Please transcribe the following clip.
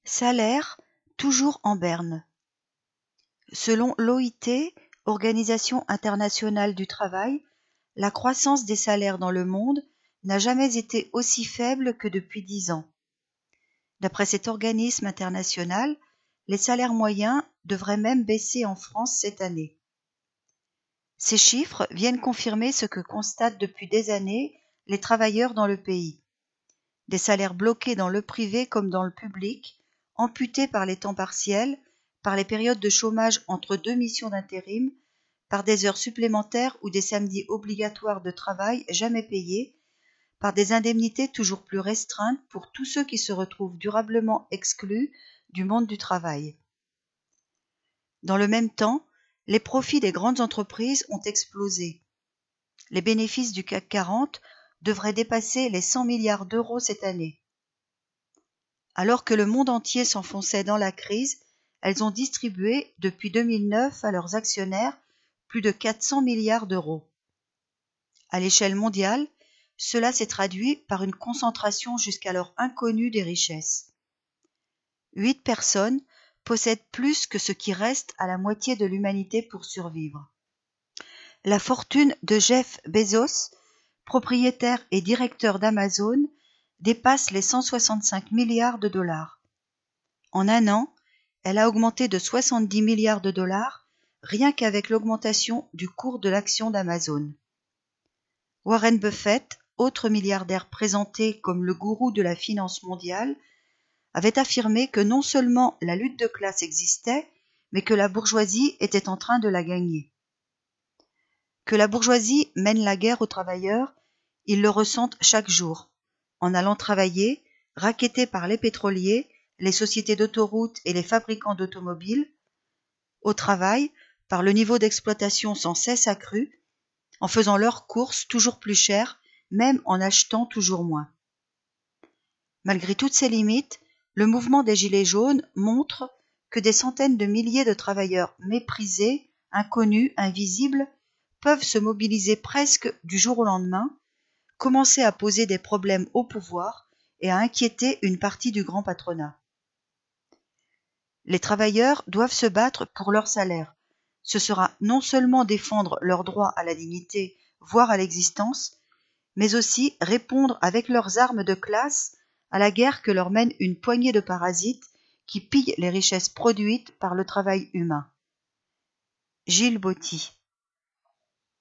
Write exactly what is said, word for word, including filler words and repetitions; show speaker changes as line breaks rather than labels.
Salaire toujours en berne. Selon l'O I T, Organisation internationale du travail, la croissance des salaires dans le monde n'a jamais été aussi faible que depuis dix ans. D'après cet organisme international, les salaires moyens devraient même baisser en France cette année. Ces chiffres viennent confirmer ce que constatent depuis des années les travailleurs dans le pays. Des salaires bloqués dans le privé comme dans le public, amputés par les temps partiels, par les périodes de chômage entre deux missions d'intérim, par des heures supplémentaires ou des samedis obligatoires de travail jamais payés, par des indemnités toujours plus restreintes pour tous ceux qui se retrouvent durablement exclus du monde du travail. Dans le même temps, les profits des grandes entreprises ont explosé. Les bénéfices du C A C quarante devraient dépasser les cent milliards d'euros cette année. Alors que le monde entier s'enfonçait dans la crise, elles ont distribué depuis deux mille neuf à leurs actionnaires plus de quatre cents milliards d'euros. À l'échelle mondiale, cela s'est traduit par une concentration jusqu'alors inconnue des richesses. Huit personnes possèdent plus que ce qui reste à la moitié de l'humanité pour survivre. La fortune de Jeff Bezos, propriétaire et directeur d'Amazon, dépasse les cent soixante-cinq milliards de dollars. En un an, elle a augmenté de soixante-dix milliards de dollars rien qu'avec l'augmentation du cours de l'action d'Amazon. Warren Buffett, autre milliardaire présenté comme le gourou de la finance mondiale, avait affirmé que non seulement la lutte de classe existait, mais que la bourgeoisie était en train de la gagner. Que la bourgeoisie mène la guerre aux travailleurs, ils le ressentent chaque jour, en allant travailler, rackettés par les pétroliers, les sociétés d'autoroutes et les fabricants d'automobiles, au travail, par le niveau d'exploitation sans cesse accru, en faisant leurs courses toujours plus chères, même en achetant toujours moins. Malgré toutes ces limites, le mouvement des Gilets jaunes montre que des centaines de milliers de travailleurs méprisés, inconnus, invisibles, peuvent se mobiliser presque du jour au lendemain, commencer à poser des problèmes au pouvoir et à inquiéter une partie du grand patronat. Les travailleurs doivent se battre pour leur salaire. Ce sera non seulement défendre leur droit à la dignité, voire à l'existence, mais aussi répondre avec leurs armes de classe à la guerre que leur mène une poignée de parasites qui pillent les richesses produites par le travail humain. Gilles Botti.